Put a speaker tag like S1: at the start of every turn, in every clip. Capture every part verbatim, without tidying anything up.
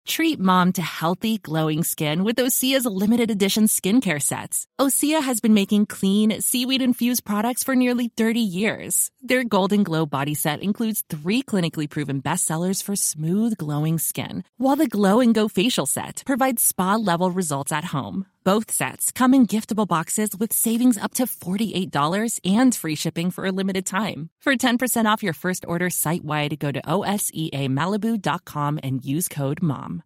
S1: Treat mom to healthy, glowing skin with Osea's limited edition skincare sets. Osea has been making clean, seaweed-infused products for nearly thirty years. Their Golden Glow body set includes three clinically proven bestsellers for smooth, glowing skin, while the Glow and Go facial set provides spa-level results at home. Both sets come in giftable boxes with savings up to forty-eight dollars and free shipping for a limited time. For ten percent off your first order site-wide, go to O S E A Malibu dot com and use code MOM.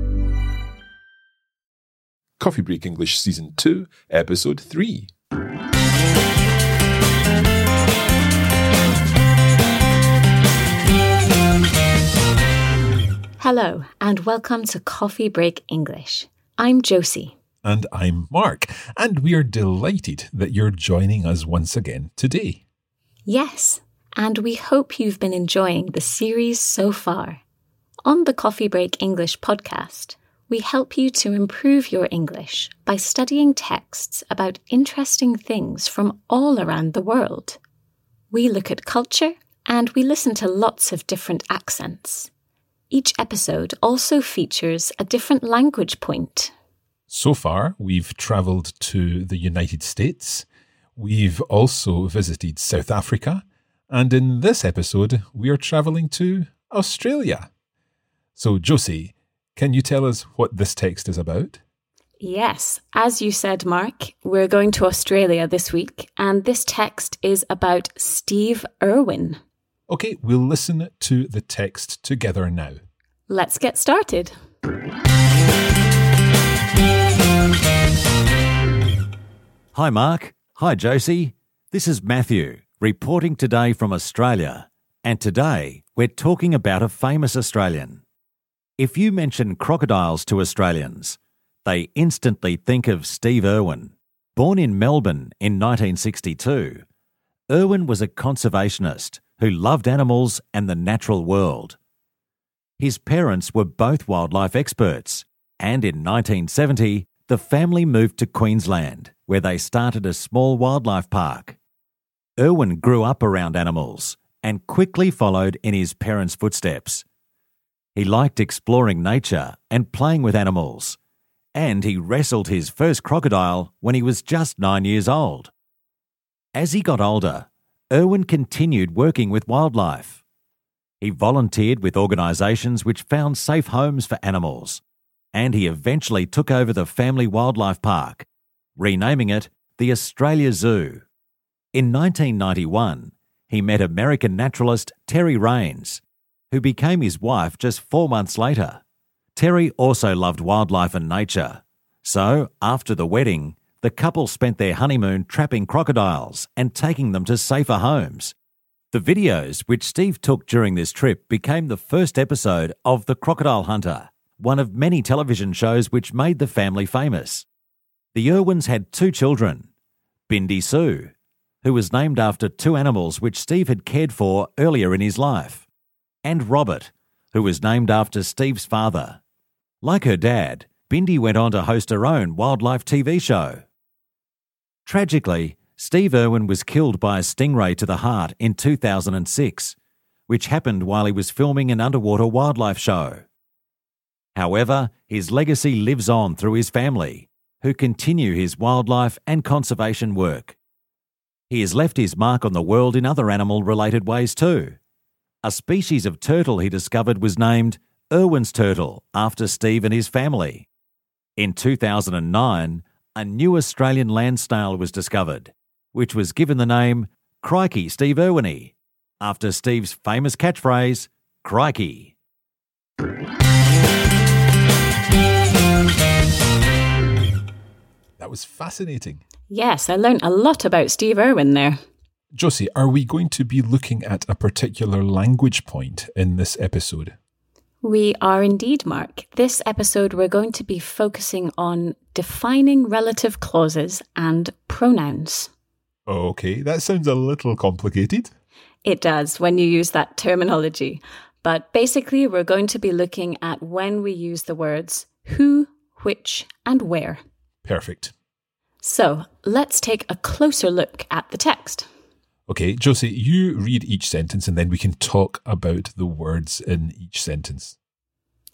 S2: Coffee Break English Season two, Episode three.
S3: Hello, and welcome to Coffee Break English. I'm Josie.
S2: And I'm Mark, and we are delighted that you're joining us once again today.
S3: Yes, and we hope you've been enjoying the series so far. On the Coffee Break English podcast, we help you to improve your English by studying texts about interesting things from all around the world. We look at culture, and we listen to lots of different accents. Each episode also features a different language point.
S2: So far, we've travelled to the United States. We've also visited South Africa. And in this episode, we are travelling to Australia. So, Josie, can you tell us what this text is about?
S3: Yes, as you said, Mark, we're going to Australia this week, and this text is about Steve Irwin.
S2: Okay, we'll listen to the text together now.
S3: Let's get started.
S4: Hi, Mark. Hi, Josie. This is Matthew, reporting today from Australia. And today, we're talking about a famous Australian. If you mention crocodiles to Australians, they instantly think of Steve Irwin. Born in Melbourne in nineteen sixty-two, Irwin was a conservationist who loved animals and the natural world. His parents were both wildlife experts, and in nineteen seventy, the family moved to Queensland, where they started a small wildlife park. Irwin grew up around animals and quickly followed in his parents' footsteps. He liked exploring nature and playing with animals, and he wrestled his first crocodile when he was just nine years old. As he got older, Irwin continued working with wildlife. He volunteered with organisations which found safe homes for animals, and he eventually took over the family wildlife park, renaming it the Australia Zoo. In nineteen ninety-one, he met American naturalist Terry Raines, who became his wife just four months later. Terry also loved wildlife and nature, so after the wedding, the couple spent their honeymoon trapping crocodiles and taking them to safer homes. The videos which Steve took during this trip became the first episode of The Crocodile Hunter, one of many television shows which made the family famous. The Irwins had two children, Bindi Sue, who was named after two animals which Steve had cared for earlier in his life, and Robert, who was named after Steve's father. Like her dad, Bindi went on to host her own wildlife T V show. Tragically, Steve Irwin was killed by a stingray to the heart in two thousand six, which happened while he was filming an underwater wildlife show. However, his legacy lives on through his family, who continue his wildlife and conservation work. He has left his mark on the world in other animal-related ways too. A species of turtle he discovered was named Irwin's turtle after Steve and his family. In two thousand nine, a new Australian land snail was discovered, which was given the name Crikey Steve Irwin, after Steve's famous catchphrase, Crikey.
S2: That was fascinating.
S3: Yes, I learned a lot about Steve Irwin there.
S2: Josie, are we going to be looking at a particular language point in this episode?
S3: We are indeed, Mark. This episode we're going to be focusing on defining relative clauses and pronouns.
S2: Okay, that sounds a little complicated.
S3: It does when you use that terminology. But basically, we're going to be looking at when we use the words who, which, and where.
S2: Perfect.
S3: So, let's take a closer look at the text.
S2: Okay, Josie, you read each sentence and then we can talk about the words in each sentence.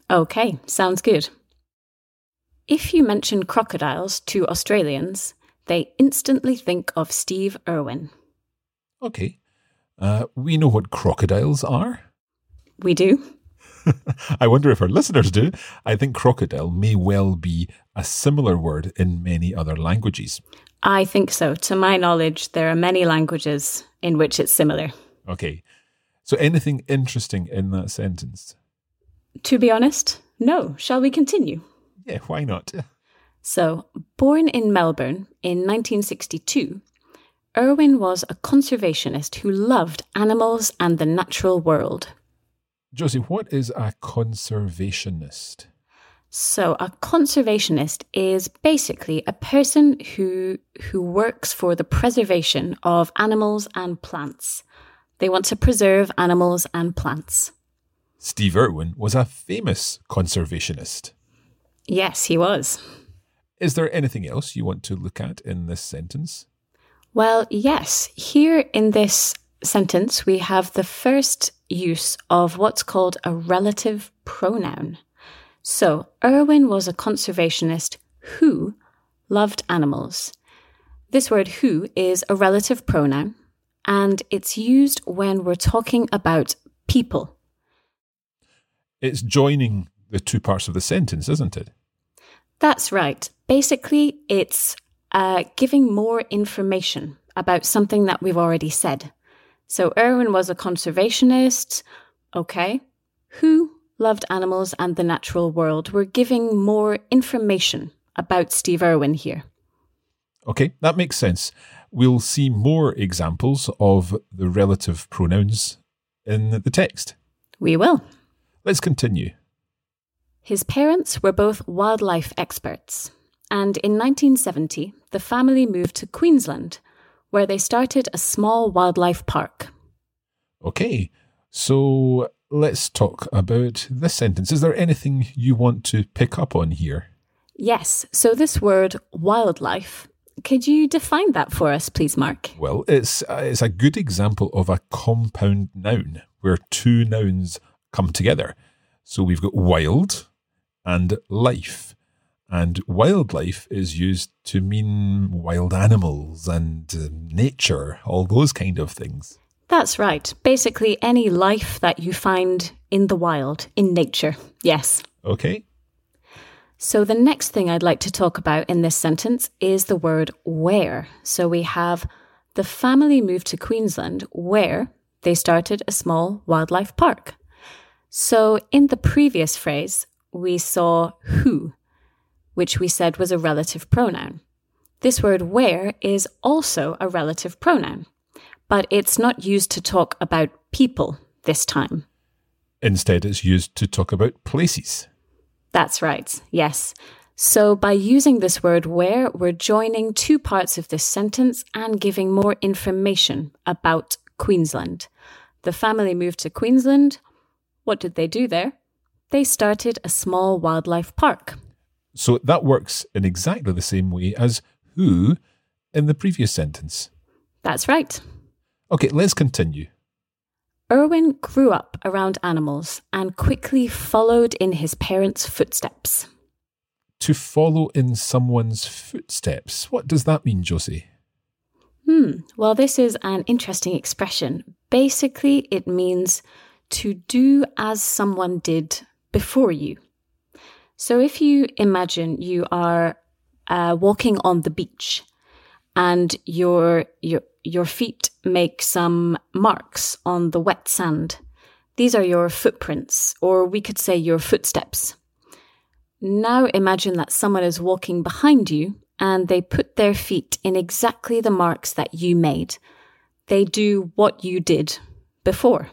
S3: Okay, sounds good. If you mention crocodiles to Australians, they instantly think of Steve Irwin.
S2: Okay. Uh, we know what crocodiles are.
S3: We do.
S2: I wonder if our listeners do. I think crocodile may well be a similar word in many other languages.
S3: I think so. To my knowledge, there are many languages in which it's similar.
S2: Okay. So anything interesting in that sentence?
S3: To be honest, no. Shall we continue?
S2: Yeah, why not?
S3: So, born in Melbourne in nineteen sixty-two, Irwin was a conservationist who loved animals and the natural world.
S2: Josie, what is a conservationist?
S3: So a conservationist is basically a person who who works for the preservation of animals and plants. They want to preserve animals and plants.
S2: Steve Irwin was a famous conservationist.
S3: Yes, he was.
S2: Is there anything else you want to look at in this sentence?
S3: Well, yes. Here in this sentence, we have the first use of what's called a relative pronoun. So, Irwin was a conservationist who loved animals. This word who is a relative pronoun, and it's used when we're talking about people.
S2: It's joining the two parts of the sentence, isn't it?
S3: That's right. Basically, it's uh, giving more information about something that we've already said. So Irwin was a conservationist. Okay. Who loved animals and the natural world? We're giving more information about Steve Irwin here.
S2: Okay, that makes sense. We'll see more examples of the relative pronouns in the text.
S3: We will.
S2: Let's continue.
S3: His parents were both wildlife experts, and in nineteen seventy, the family moved to Queensland, where they started a small wildlife park.
S2: Okay, so let's talk about this sentence. Is there anything you want to pick up on here?
S3: Yes, so this word wildlife, could you define that for us, please, Mark?
S2: Well, it's, uh, it's a good example of a compound noun, where two nouns come together. So we've got wild and life. And wildlife is used to mean wild animals and uh, nature, all those kind of things.
S3: That's right. Basically, any life that you find in the wild, in nature. Yes.
S2: Okay.
S3: So the next thing I'd like to talk about in this sentence is the word where. So we have the family moved to Queensland where they started a small wildlife park. So in the previous phrase, we saw who, which we said was a relative pronoun. This word where is also a relative pronoun, but it's not used to talk about people this time.
S2: Instead, it's used to talk about places.
S3: That's right, yes. So by using this word where, we're joining two parts of this sentence and giving more information about Queensland. The family moved to Queensland. What did they do there? They started a small wildlife park.
S2: So that works in exactly the same way as who in the previous sentence.
S3: That's right.
S2: Okay, let's continue.
S3: Irwin grew up around animals and quickly followed in his parents' footsteps.
S2: To follow in someone's footsteps. What does that mean, Josie?
S3: Hmm, well, this is an interesting expression. Basically, it means to do as someone did before you. So if you imagine you are uh, walking on the beach and your your your feet make some marks on the wet sand, these are your footprints, or we could say your footsteps. Now imagine that someone is walking behind you and they put their feet in exactly the marks that you made. They do what you did before.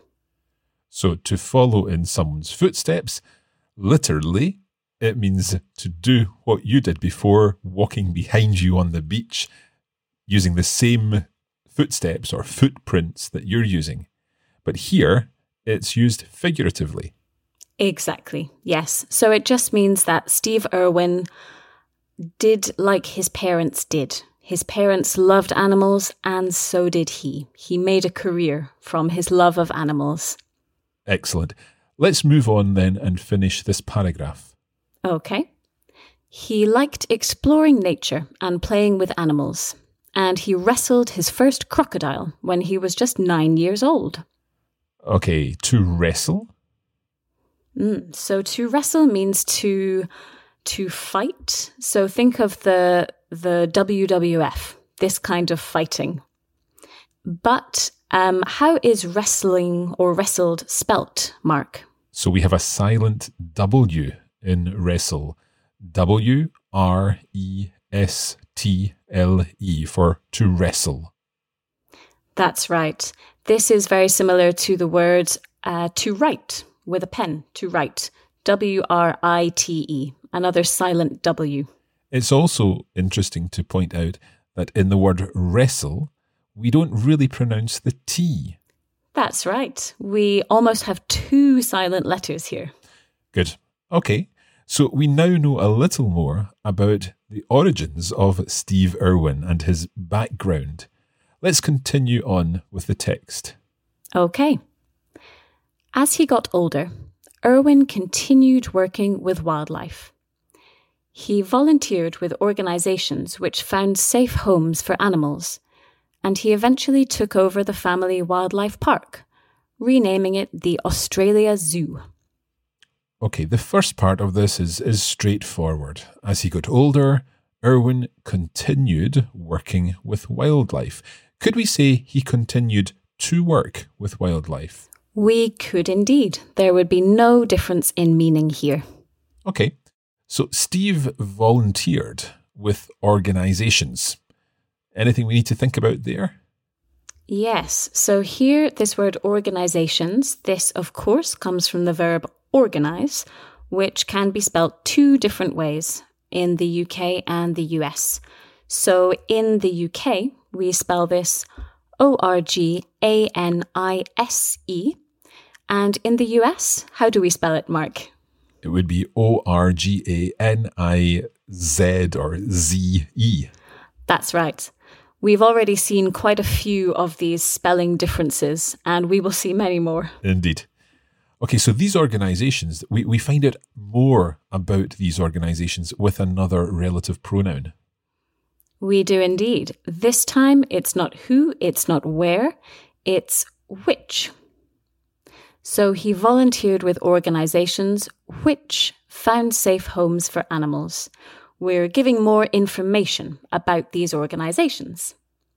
S2: So to follow in someone's footsteps, literally, it means to do what you did before, walking behind you on the beach, using the same footsteps or footprints that you're using. But here, it's used figuratively.
S3: Exactly, yes. So it just means that Steve Irwin did like his parents did. His parents loved animals, and so did he. He made a career from his love of animals.
S2: Excellent. Let's move on then and finish this paragraph.
S3: Okay. He liked exploring nature and playing with animals, and he wrestled his first crocodile when he was just nine years old.
S2: Okay, to wrestle?
S3: Mm, so to wrestle means to to fight. So think of the the W W F, this kind of fighting. But um, how is wrestling or wrestled spelt, Mark?
S2: So we have a silent W in wrestle. W R E S T L E for to wrestle.
S3: That's right. This is very similar to the word uh, to write with a pen, to write. W R I T E, another silent W.
S2: It's also interesting to point out that in the word wrestle, we don't really pronounce the T.
S3: That's right. We almost have two silent letters here.
S2: Good. Okay. So we now know a little more about the origins of Steve Irwin and his background. Let's continue on with the text.
S3: Okay. As he got older, Irwin continued working with wildlife. He volunteered with organisations which found safe homes for animals, and he eventually took over the family wildlife park, renaming it the Australia Zoo.
S2: Okay, the first part of this is, is straightforward. As he got older, Irwin continued working with wildlife. Could we say he continued to work with wildlife?
S3: We could indeed. There would be no difference in meaning here.
S2: Okay, so Steve volunteered with organisations. Anything we need to think about there?
S3: Yes, so here this word organisations, this of course comes from the verb organise, which can be spelt two different ways in the U K and the U S. So in the U K, we spell this O R G A N I S E. And in the U S, how do we spell it, Mark?
S2: It would be O R G A N I Z or Z E.
S3: That's right. We've already seen quite a few of these spelling differences, and we will see many more.
S2: Indeed. Okay, so these organisations, we, we find out more about these organisations with another relative pronoun.
S3: We do indeed. This time, it's not who, it's not where, it's which. So he volunteered with organisations which found safe homes for animals. We're giving more information about these organisations.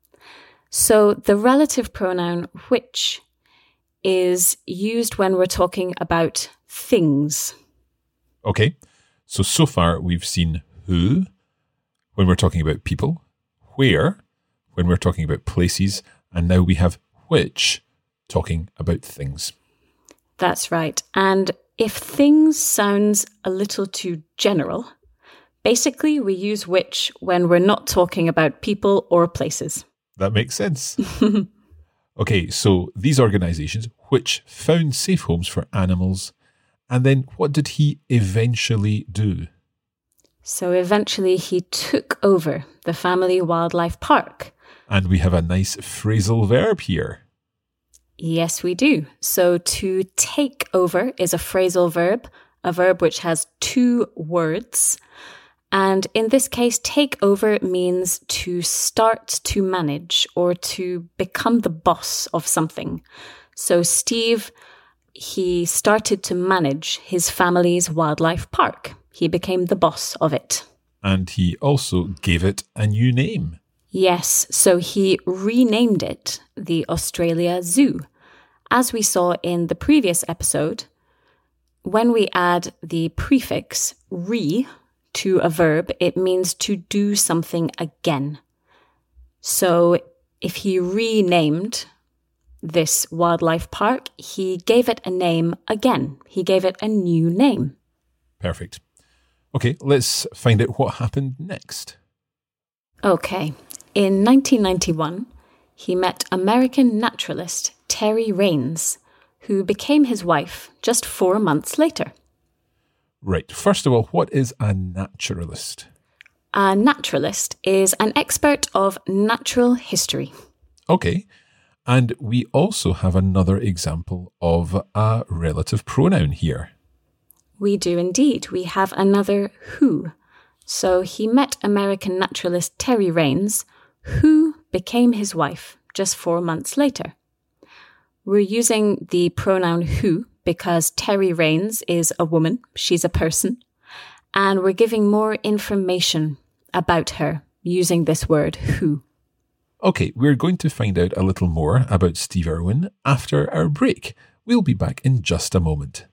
S3: So the relative pronoun which is used when we're talking about things.
S2: Okay, so so far we've seen who when we're talking about people, where when we're talking about places, and now we have which talking about things.
S3: That's right. And if things sounds a little too general, basically we use which when we're not talking about people or places.
S2: That makes sense. Okay, so these organisations which found safe homes for animals, and then what did he eventually do?
S3: So eventually he took over the family wildlife park.
S2: And we have a nice phrasal verb here.
S3: Yes, we do. So to take over is a phrasal verb, a verb which has two words. And in this case, take over means to start to manage or to become the boss of something. So Steve, he started to manage his family's wildlife park. He became the boss of it.
S2: And he also gave it a new name.
S3: Yes, so he renamed it the Australia Zoo. As we saw in the previous episode, when we add the prefix re to a verb, it means to do something again. So if he renamed this wildlife park, he gave it a name again. He gave it a new name.
S2: Perfect. Okay, let's find out what happened next.
S3: Okay. In nineteen ninety-one, he met American naturalist Terry Raines, who became his wife just four months later.
S2: Right. First of all, what is a naturalist?
S3: A naturalist is an expert of natural history.
S2: Okay. And we also have another example of a relative pronoun here.
S3: We do indeed. We have another who. So he met American naturalist Terry Raines, who became his wife just four months later. We're using the pronoun who because Terry Raines is a woman, she's a person, and we're giving more information about her using this word who.
S2: Okay, we're going to find out a little more about Steve Irwin after our break. We'll be back in just a moment.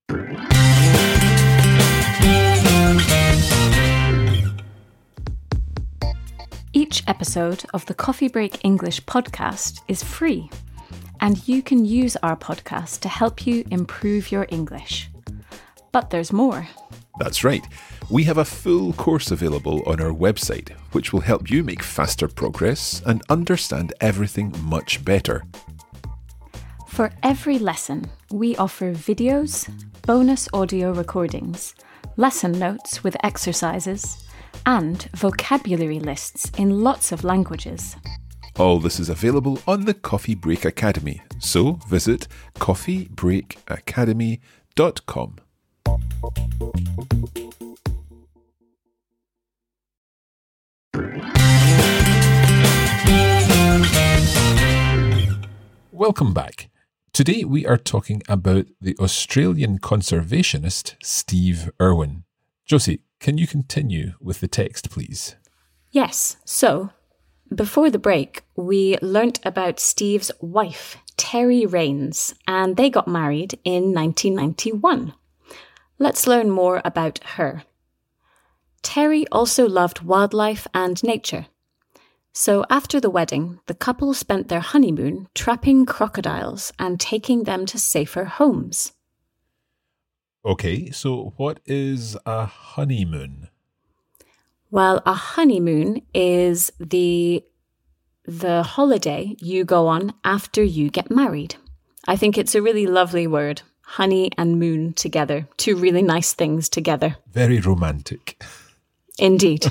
S3: Each episode of the Coffee Break English podcast is free, and you can use our podcast to help you improve your English. But there's more.
S2: That's right. We have a full course available on our website, which will help you make faster progress and understand everything much better.
S3: For every lesson, we offer videos, bonus audio recordings, lesson notes with exercises, and vocabulary lists in lots of languages.
S2: All this is available on the Coffee Break Academy, so visit coffee break academy dot com. Welcome back. Today we are talking about the Australian conservationist Steve Irwin. Josie, can you continue with the text, please?
S3: Yes. So, before the break, we learnt about Steve's wife, Terry Raines, and they got married in nineteen ninety-one. Let's learn more about her. Terry also loved wildlife and nature. So after the wedding, the couple spent their honeymoon trapping crocodiles and taking them to safer homes.
S2: Okay, so what is a honeymoon?
S3: Well, a honeymoon is the the holiday you go on after you get married. I think it's a really lovely word. Honey and moon together. Two really nice things together.
S2: Very romantic.
S3: Indeed.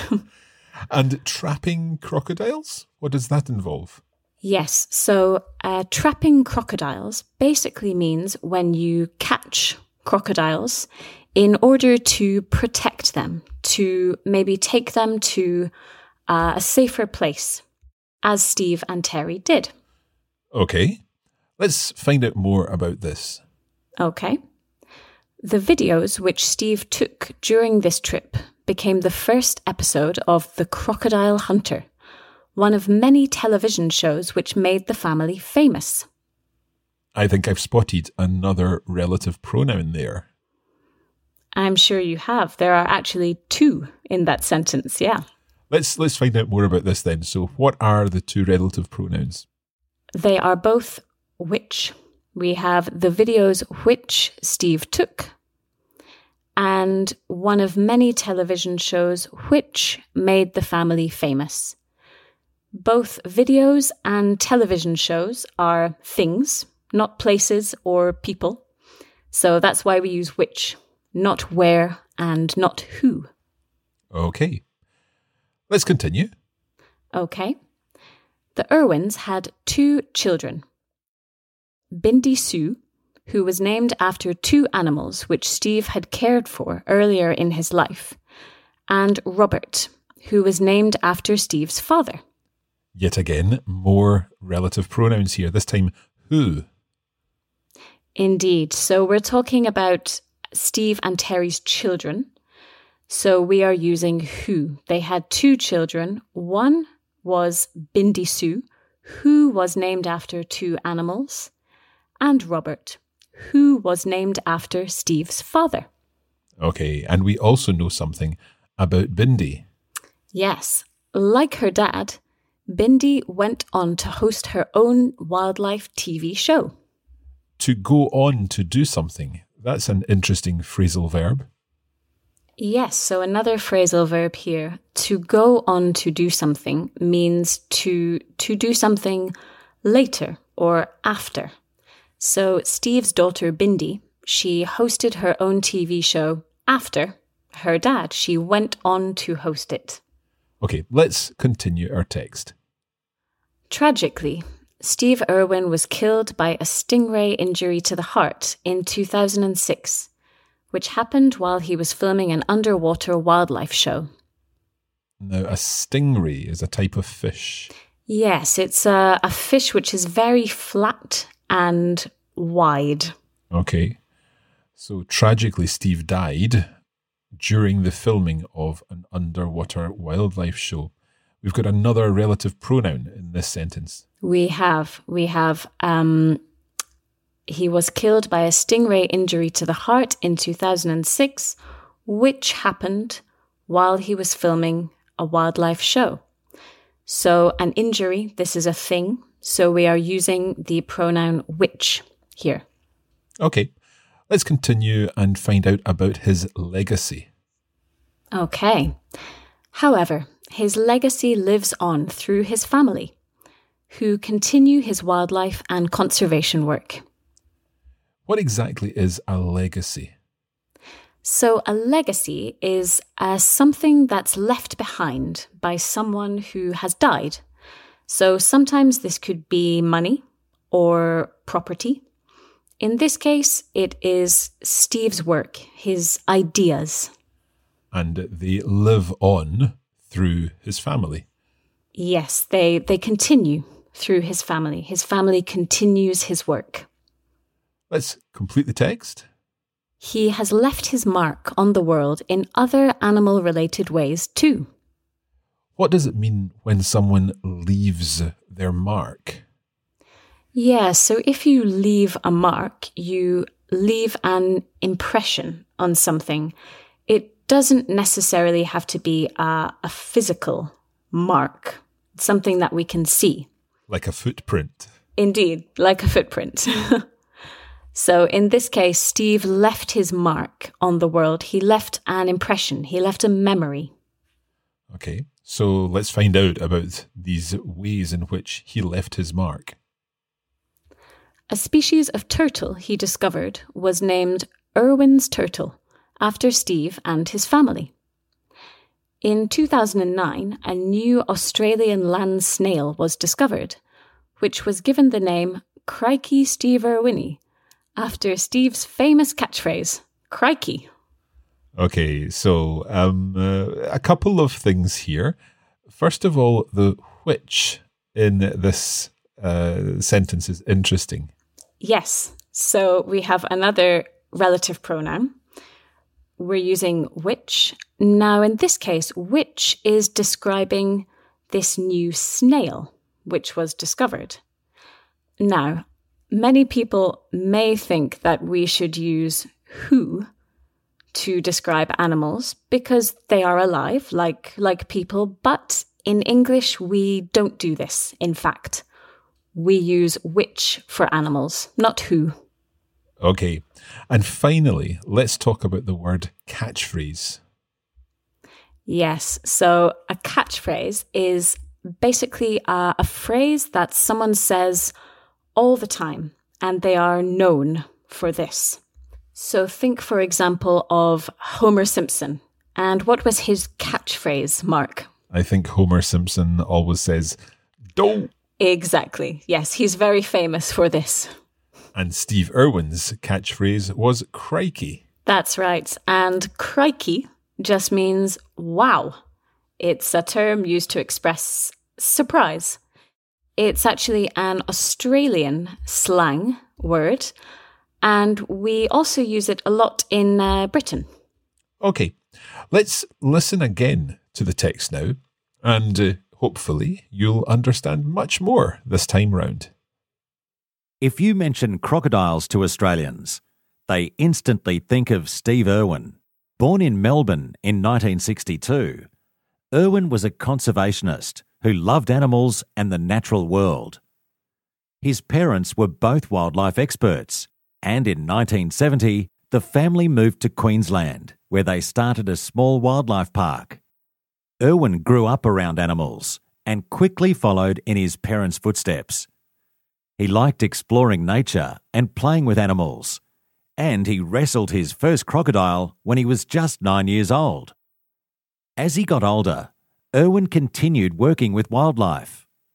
S2: And trapping crocodiles? What does that involve?
S3: Yes. So uh, trapping crocodiles basically means when you catch crocodiles in order to protect them, to maybe take them to uh, a safer place, as Steve and Terry did.
S2: Okay. Let's find out more about this.
S3: Okay. The videos which Steve took during this trip became the first episode of The Crocodile Hunter, one of many television shows which made the family famous.
S2: I think I've spotted another relative pronoun there.
S3: I'm sure you have. There are actually two in that sentence, yeah.
S2: Let's let's find out more about this then. So what are the two relative pronouns?
S3: They are both which. We have the videos which Steve took, and one of many television shows which made the family famous. Both videos and television shows are things, not places or people. So that's why we use which, not where and not who.
S2: Okay. Let's continue.
S3: Okay. The Irwins had two children. Bindi Sue, who was named after two animals which Steve had cared for earlier in his life, and Robert, who was named after Steve's father.
S2: Yet again, more relative pronouns here, this time who.
S3: Indeed. So we're talking about Steve and Terry's children. So we are using who. They had two children. One was Bindi Sue, who was named after two animals, and Robert, who was named after Steve's father.
S2: Okay, and we also know something about Bindi.
S3: Yes, like her dad, Bindi went on to host her own wildlife T V show.
S2: To go on to do something. That's an interesting phrasal verb.
S3: Yes, so another phrasal verb here. To go on to do something means to to do something later or after. So Steve's daughter Bindi, she hosted her own T V show after her dad. She went on to host it.
S2: Okay, let's continue our text.
S3: Tragically, Steve Irwin was killed by a stingray injury to the heart in two thousand six, which happened while he was filming an underwater wildlife show.
S2: Now, a stingray is a type of fish.
S3: Yes, it's a, a fish which is very flat and wide.
S2: Okay. So, tragically, Steve died during the filming of an underwater wildlife show. We've got another relative pronoun in this sentence.
S3: We have. We have. Um, he was killed by a stingray injury to the heart in two thousand six, which happened while he was filming a wildlife show. So an injury, this is a thing. So we are using the pronoun which here.
S2: Okay, let's continue and find out about his legacy.
S3: Okay. However, his legacy lives on through his family, who continue his wildlife and conservation work.
S2: What exactly is a legacy?
S3: So a legacy is uh, something that's left behind by someone who has died. So sometimes this could be money or property. In this case, it is Steve's work, his ideas.
S2: And they live on through his family.
S3: Yes, they, they continue through his family. His family continues his work.
S2: Let's complete the text.
S3: He has left his mark on the world in other animal-related ways too.
S2: What does it mean when someone leaves their mark?
S3: Yeah, so if you leave a mark, you leave an impression on something. It doesn't necessarily have to be a, a physical mark, something that we can see.
S2: Like a footprint.
S3: Indeed, like a footprint. So in this case, Steve left his mark on the world. He left an impression. He left a memory.
S2: Okay, so let's find out about these ways in which he left his mark.
S3: A species of turtle he discovered was named Irwin's turtle, after Steve and his family. In two thousand nine, a new Australian land snail was discovered, which was given the name Crikey Steve Irwini, after Steve's famous catchphrase, crikey.
S2: Okay, so um, uh, a couple of things here. First of all, the which in this uh, sentence is interesting.
S3: Yes, so we have another relative pronoun. We're using which. Now, in this case, which is describing this new snail, which was discovered. Now, many people may think that we should use who to describe animals because they are alive, like, like people, but in English we don't do this, in fact. We use which for animals, not who.
S2: Okay, and finally, let's talk about the word catchphrase.
S3: Yes, so a catchphrase is basically a, a phrase that someone says all the time, and they are known for this. So think, for example, of Homer Simpson. And what was his catchphrase, Mark?
S2: I think Homer Simpson always says, "Don't."
S3: Exactly. Yes, he's very famous for this.
S2: And Steve Irwin's catchphrase was crikey.
S3: That's right. And crikey just means wow. It's a term used to express surprise. It's actually an Australian slang word, and we also use it a lot in uh, Britain.
S2: Okay, let's listen again to the text now, and uh, hopefully you'll understand much more this time round.
S4: If you mention crocodiles to Australians, they instantly think of Steve Irwin. Born in Melbourne in nineteen sixty-two, Irwin was a conservationist who loved animals and the natural world. His parents were both wildlife experts, and in nineteen seventy, the family moved to Queensland, where they started a small wildlife park. Irwin grew up around animals and quickly followed in his parents' footsteps. He liked exploring nature and playing with animals, and he wrestled his first crocodile when he was just nine years old. As he got older, Irwin continued working with wildlife.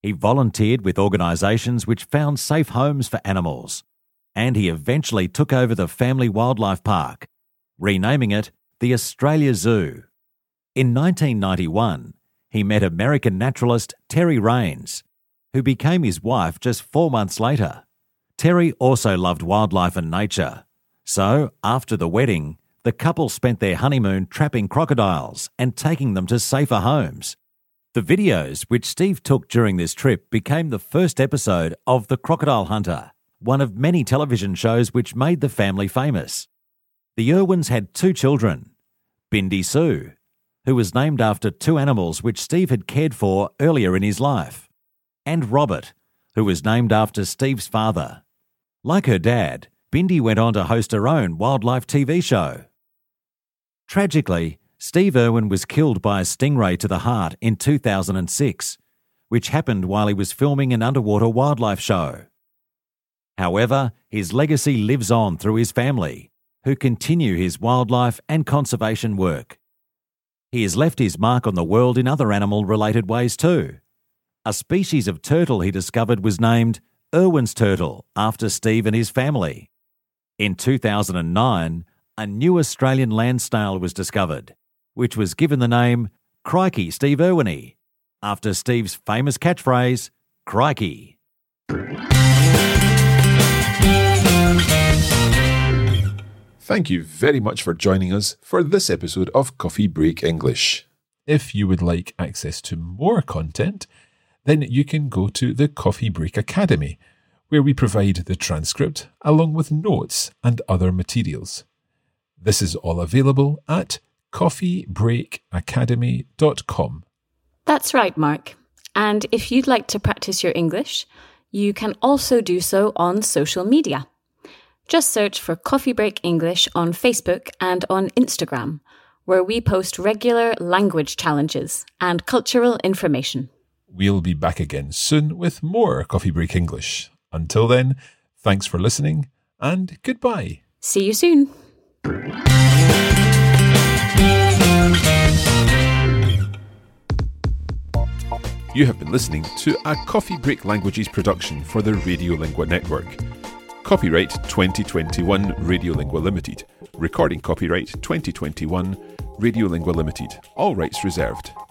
S4: He volunteered with organisations which found safe homes for animals, and he eventually took over the family wildlife park, renaming it the Australia Zoo. In nineteen ninety-one, he met American naturalist Terry Raines, who became his wife just four months later. Terry also loved wildlife and nature, so after the wedding, the couple spent their honeymoon trapping crocodiles and taking them to safer homes. The videos which Steve took during this trip became the first episode of The Crocodile Hunter, one of many television shows which made the family famous. The Irwins had two children, Bindi Sue, who was named after two animals which Steve had cared for earlier in his life, and Robert, who was named after Steve's father. Like her dad, Bindi went on to host her own wildlife T V show. Tragically, Steve Irwin was killed by a stingray to the heart in two thousand six, which happened while he was filming an underwater wildlife show. However, his legacy lives on through his family, who continue his wildlife and conservation work. He has left his mark on the world in other animal-related ways too. A species of turtle he discovered was named Irwin's turtle after Steve and his family. In two thousand nine, a new Australian land snail was discovered, which was given the name Crikey Steve Irwin, after Steve's famous catchphrase, Crikey.
S2: Thank you very much for joining us for this episode of Coffee Break English. If you would like access to more content, then you can go to the Coffee Break Academy, where we provide the transcript along with notes and other materials. This is all available at coffee break academy dot com.
S3: That's right, Mark. And if you'd like to practice your English, you can also do so on social media. Just search for Coffee Break English on Facebook and on Instagram, where we post regular language challenges and cultural information.
S2: We'll be back again soon with more Coffee Break English. Until then, thanks for listening and goodbye.
S3: See you soon.
S2: You have been listening to a Coffee Break Languages production for the Radiolingua Network. Copyright twenty twenty-one Radiolingua Limited. Recording copyright twenty twenty-one Radiolingua Limited. All rights reserved.